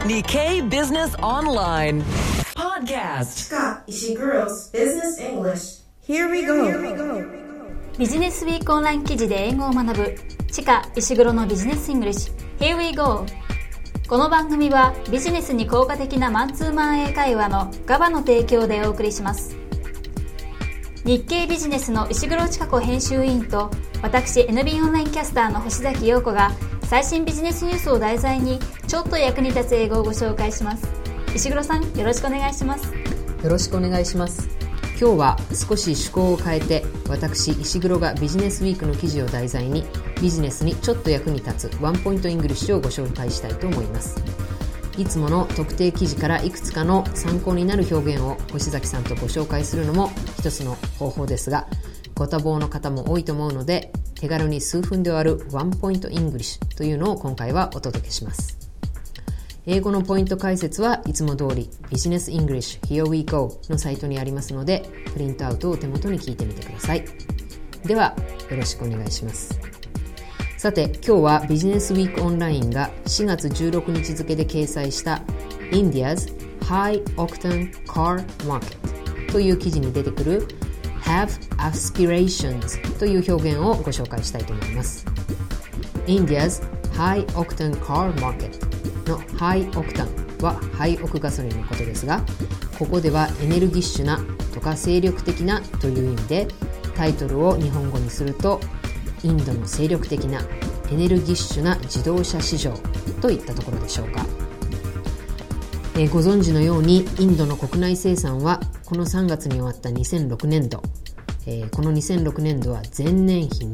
Nikkei Business Online Podcast. Chika Ishiguro's Business English. Here we go. ビジネスウィークオンライン記事で英語を学ぶチカ石黒のビジネスイングリッシュ Here we go。 この番組はビジネスに効果的なマンツーマン英会話のガバの提供でお送りします。日経ビジネスの石黒千佳子編集委員と私 NB オンラインキャスターの星崎陽子が最新ビジネスニュースを題材にちょっと役に立つ英語をご紹介します。石黒さん、よろしくお願いします。 よろしくお願いします。今日は少し趣向を変えて、私石黒がビジネスウィークの記事を題材にビジネスにちょっと役に立つワンポイントイングリッシュをご紹介したいと思います。いつもの特定記事からいくつかの参考になる表現を星崎さんとご紹介するのも一つの方法ですが、ご多忙の方も多いと思うので、手軽に数分で終わるワンポイントイングリッシュというのを今回はお届けします。英語のポイント解説はいつも通りビジネスイングリッシュ Here we go のサイトにありますので、プリントアウトを手元に聞いてみてください。ではよろしくお願いします。さて、今日はビジネスウィークオンラインが4月16日付で掲載した India's High Octane Car Market という記事に出てくる Have Aspirations という表現をご紹介したいと思います。 India's High Octane Car Market のハイオクタンはハイオクガソリンのことですが、ここではエネルギッシュなとか精力的なという意味で、タイトルを日本語にするとインドの精力的なエネルギッシュな自動車市場といったところでしょうか。ご存知のようにインドの国内生産はこの3月に終わった2006年度、この2006年度は前年比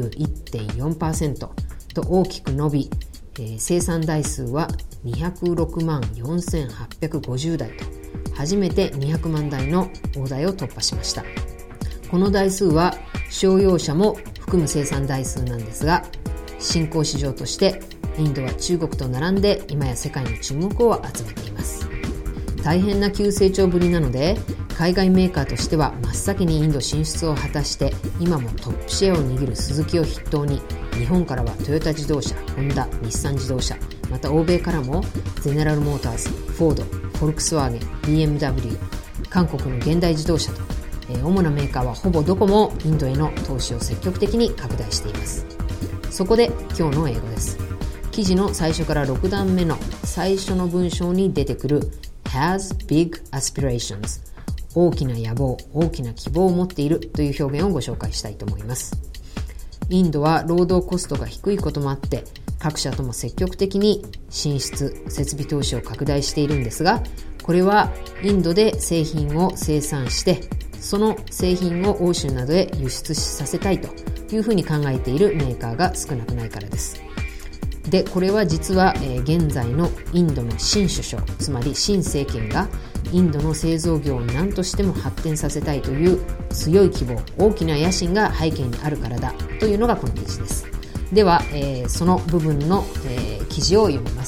21.4% と大きく伸び、生産台数は206万4850台と初めて200万台の大台を突破しました。この台数は商用車も含む生産台数なんですが、新興市場としてインドは中国と並んで今や世界の注目を集めています。大変な急成長ぶりなので、海外メーカーとしては真っ先にインド進出を果たして今もトップシェアを握るスズキを筆頭に、日本からはトヨタ自動車、ホンダ、日産自動車、また欧米からもゼネラルモーターズ、フォード、フォルクスワーゲン、BMW、韓国の現代自動車と、主なメーカーはほぼどこもインドへの投資を積極的に拡大しています。そこで今日の英語です。記事の最初から6段目の最初の文章に出てくる has big aspirations、 大きな野望、大きな希望を持っているという表現をご紹介したいと思います。インドは労働コストが低いこともあって、各社とも積極的に進出、設備投資を拡大しているんですが、これはインドで製品を生産して、その製品を欧州などへ輸出させたいというふうに考えているメーカーが少なくないからです。で、これは実は、現在のインドの新首相、つまり新政権がインドの製造業を何としても発展させたいという強い希望、大きな野心が背景にあるからだというのがこの記事です。では、その部分の、記事を読みます。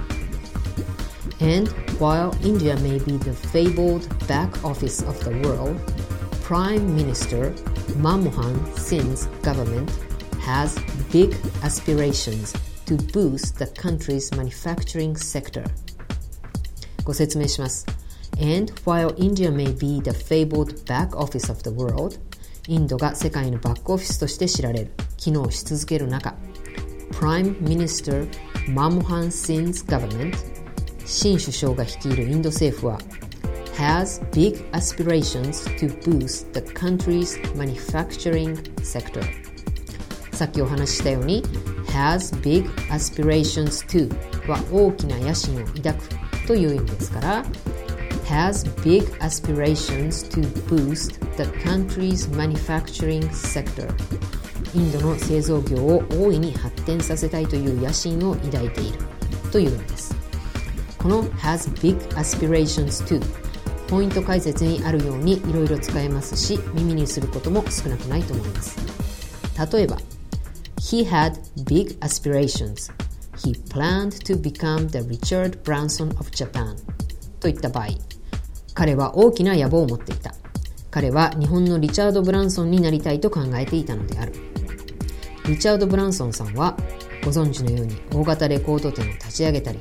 And while India may be the fabled back office of the world, Prime Minister Manmohan Singh's government has big aspirations to boost the country's manufacturing sector. ご説明します。 And while India may be the fabled back office of the world, インドが世界のバックオフィスとして知られる、機能し続ける中、 Prime Minister Manmohan Singh's government、 新首相が率いるインド政府は has big aspirations to boost the country's manufacturing sector。 さっきお話ししたように has big aspirations to は大きな野心を抱くという意味ですから、 has big aspirations to boost the country's manufacturing sector、 インドの製造業を大いに発展させたいという野心を抱いているという意味です。この has big aspirations to、 ポイント解説にあるようにいろいろ使えますし、耳にすることも少なくないと思います。例えばHe had big aspirations. He planned to become the Richard Branson of Japan. といった場合、彼は大きな野望を持っていた。彼は日本のリチャード・ブランソンになりたいと考えていたのである。リチャード・ブランソンさんはご存知のように大型レコード店を立ち上げたり、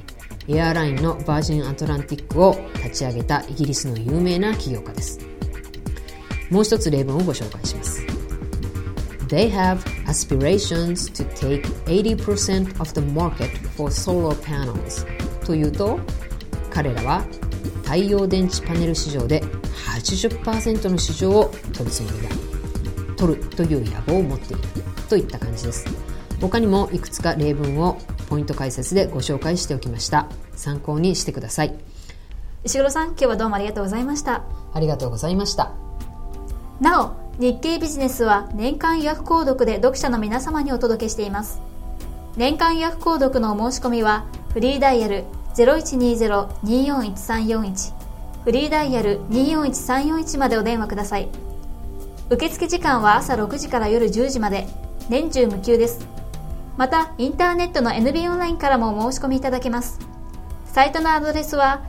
エアラインのバージンアトランティックを立ち上げたイギリスの有名な起業家です。もう一つ例文をご紹介します。They have aspirations to take 80% of the market for solar panels というと、彼らは太陽電池パネル市場で 80% の市場を取るつもりだ。取るという野望を持っているといった感じです。他にもいくつか例文をポイント解説でご紹介しておきました。参考にしてください。 石黒さん、今日はどうもありがとうございました。 ありがとうございました。 なお、日経ビジネスは年間予約購読で読者の皆様にお届けしています。年間予約購読のお申し込みはフリーダイヤル 0120-241341 フリーダイヤル241341までお電話ください。受付時間は朝6時から夜10時まで、年中無休です。またインターネットの NB オンラインからもお申し込みいただけます。サイトのアドレスは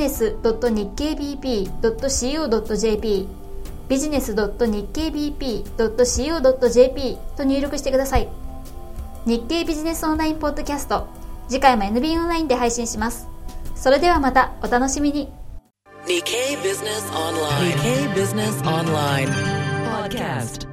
business.nikkei.co.jp business.nikkei.co.jp と入力してください。日経ビジネスオンラインポッドキャスト、次回も NB オンラインで配信します。それではまたお楽しみに。 Nikkei Business Online. Nikkei Business Online Podcast.